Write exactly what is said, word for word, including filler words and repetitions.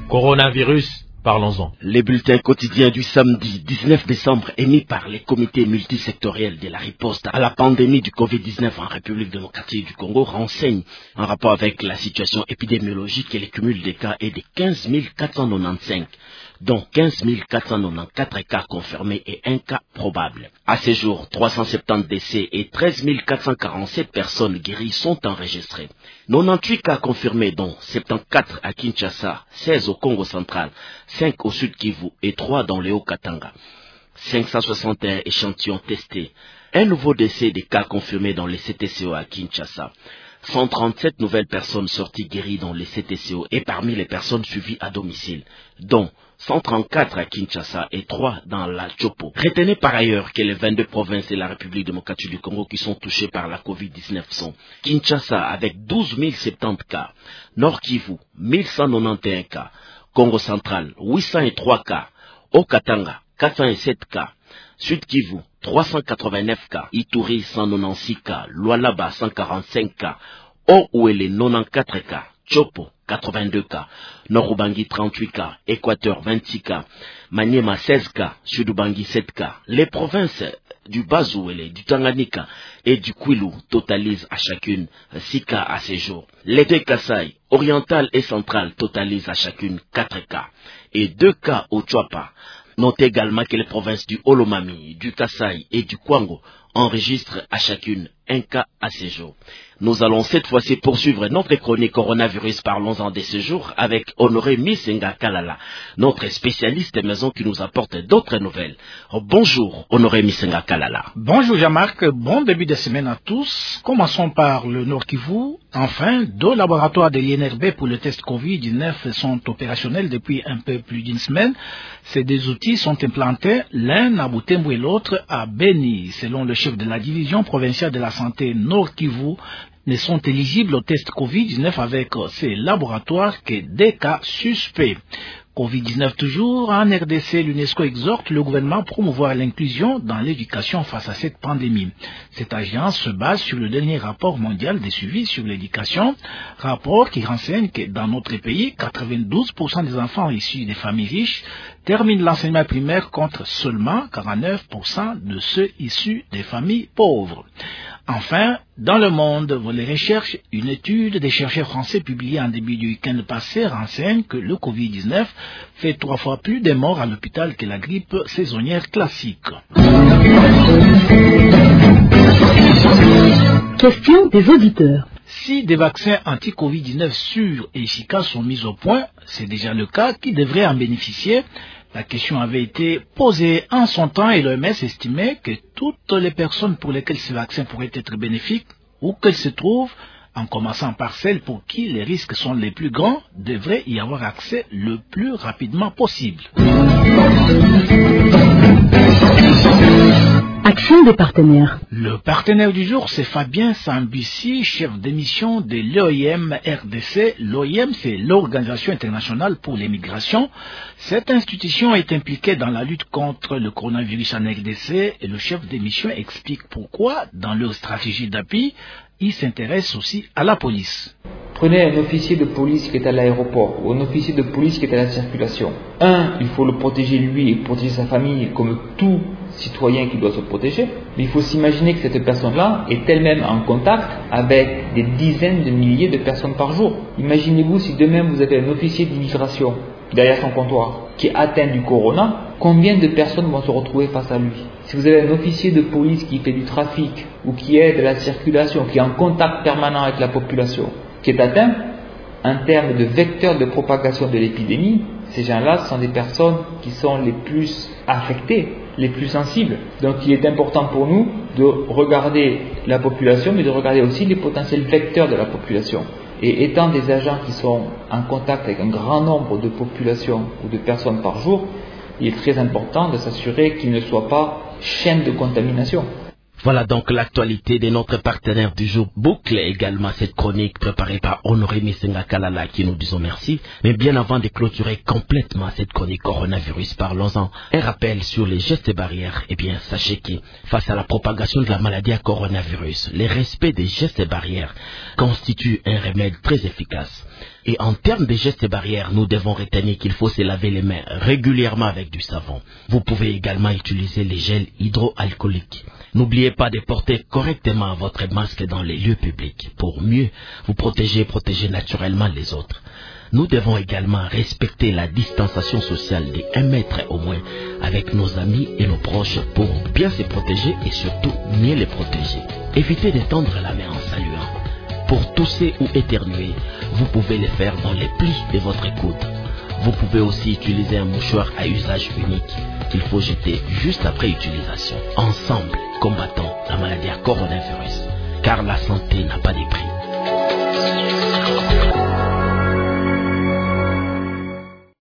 Coronavirus, parlons-en. Les bulletins quotidiens du samedi dix-neuf décembre émis par les comités multisectoriels de la riposte à la pandémie du covid dix-neuf en République démocratique du Congo renseignent en rapport avec la situation épidémiologique et les cumuls des cas est de quinze mille quatre cent quatre-vingt-quinze, dont quinze mille quatre cent quatre-vingt-quatorze cas confirmés et un cas probable. À ce jour, trois cent soixante-dix décès et treize mille quatre cent quarante-sept personnes guéries sont enregistrées. quatre-vingt-dix cas confirmés, dont soixante-quatorze à Kinshasa, seize au Congo central, cinq au Sud Kivu et trois dans le Haut-Katanga. cinq cent soixante et un échantillons testés. Un nouveau décès des cas confirmés dans les C T C O à Kinshasa. cent trente-sept nouvelles personnes sorties guéries dans les C T C O et parmi les personnes suivies à domicile, dont cent trente-quatre à Kinshasa et trois dans la Chopo. Retenez par ailleurs que les vingt-deux provinces de la République démocratique du Congo qui sont touchées par la covid dix-neuf sont Kinshasa avec douze mille soixante-dix cas, Nord Kivu mille cent quatre-vingt-onze cas, Congo central huit cent trois cas, Haut-Katanga quatre cent sept cas, Sud Kivu trois cent quatre-vingt-neuf cas, Ituri cent quatre-vingt-seize cas, Lualaba cent quarante-cinq cas, Haut-Ouélé quatre-vingt-quatorze cas, Chopo quatre-vingt-deux cas, Nord-Ubangi trente-huit cas, Équateur vingt-six cas, Maniema seize cas, Sud-Ubangi sept cas. Les provinces du Bas-Ouélé, du Tanganyika et du Kwilu totalisent à chacune six cas à ce jour. Les deux Kasaï, oriental et central, totalisent à chacune quatre cas et deux cas au Tchouapa. Notez également que les provinces du Olomami, du Kasaï et du Kwango enregistrent à chacune un cas à ce jour. Nous allons cette fois-ci poursuivre notre chronique coronavirus parlons-en de ce jour avec Honoré Misenga Kalala, notre spécialiste maison qui nous apporte d'autres nouvelles. Bonjour Honoré Misenga Kalala. Bonjour Jean-Marc, bon début de semaine à tous. Commençons par le Nord Kivu. Enfin, deux laboratoires de l'I N R B pour le test covid dix-neuf sont opérationnels depuis un peu plus d'une semaine. Ces deux outils sont implantés, l'un à Butembo et l'autre à Beni. Selon le chef de la division provinciale de la santé Nord Kivu, ne sont éligibles au test covid dix-neuf avec ces laboratoires que des cas suspects. covid dix-neuf toujours, en R D C, l'UNESCO exhorte le gouvernement à promouvoir l'inclusion dans l'éducation face à cette pandémie. Cette agence se base sur le dernier rapport mondial de suivi sur l'éducation, rapport qui renseigne que dans notre pays, quatre-vingt-douze pour cent des enfants issus des familles riches terminent l'enseignement primaire contre seulement quarante-neuf pour cent de ceux issus des familles pauvres. Enfin, dans le monde, les recherches, une étude des chercheurs français publiée en début du week-end passé renseigne que le covid dix-neuf fait trois fois plus de morts à l'hôpital que la grippe saisonnière classique. Question des auditeurs. Si des vaccins anti-covid dix-neuf sûrs et efficaces sont mis au point, c'est déjà le cas, qui devrait en bénéficier? La question avait été posée en son temps et l'O M S estimait que toutes les personnes pour lesquelles ces vaccins pourraient être bénéfiques, où qu'elles se trouvent, en commençant par celles pour qui les risques sont les plus grands, devraient y avoir accès le plus rapidement possible. Action des partenaires. Le partenaire du jour, c'est Fabien Sambussi, chef d'émission de l'O I M R D C. L'O I M, c'est l'Organisation internationale pour les migrations. Cette institution est impliquée dans la lutte contre le coronavirus en R D C et le chef d'émission explique pourquoi, dans leur stratégie d'appui, il s'intéresse aussi à la police. Prenez un officier de police qui est à l'aéroport ou un officier de police qui est à la circulation. Un, il faut le protéger lui et protéger sa famille comme tout citoyen qui doit se protéger. Mais il faut s'imaginer que cette personne-là est elle-même en contact avec des dizaines de milliers de personnes par jour. Imaginez-vous si demain vous avez un officier d'immigration derrière son comptoir qui est atteint du corona, combien de personnes vont se retrouver face à lui? Si vous avez un officier de police qui fait du trafic ou qui aide à la circulation, qui est en contact permanent avec la population, qui est atteint, en termes de vecteurs de propagation de l'épidémie, ces gens-là sont des personnes qui sont les plus affectées, les plus sensibles. Donc il est important pour nous de regarder la population, mais de regarder aussi les potentiels vecteurs de la population. Et étant des agents qui sont en contact avec un grand nombre de populations ou de personnes par jour, il est très important de s'assurer qu'ils ne soient pas chaîne de contamination. Voilà donc l'actualité de notre partenaire du jour. Boucle également cette chronique préparée par Honoré Misenga Kalala qui nous disons merci. Mais bien avant de clôturer complètement cette chronique coronavirus, parlons-en. Un rappel sur les gestes barrières. Eh bien, sachez que face à la propagation de la maladie à coronavirus, le respect des gestes barrières constitue un remède très efficace. Et en termes de gestes barrières, nous devons retenir qu'il faut se laver les mains régulièrement avec du savon. Vous pouvez également utiliser les gels hydroalcooliques. N'oubliez pas de porter correctement votre masque dans les lieux publics pour mieux vous protéger et protéger naturellement les autres. Nous devons également respecter la distanciation sociale de un mètre au moins avec nos amis et nos proches pour bien se protéger et surtout mieux les protéger. Évitez de tendre la main en saluant. Pour tousser ou éternuer, vous pouvez le faire dans les plis de votre coude. Vous pouvez aussi utiliser un mouchoir à usage unique qu'il faut jeter juste après utilisation. Ensemble, combattons la maladie à coronavirus, car la santé n'a pas de prix.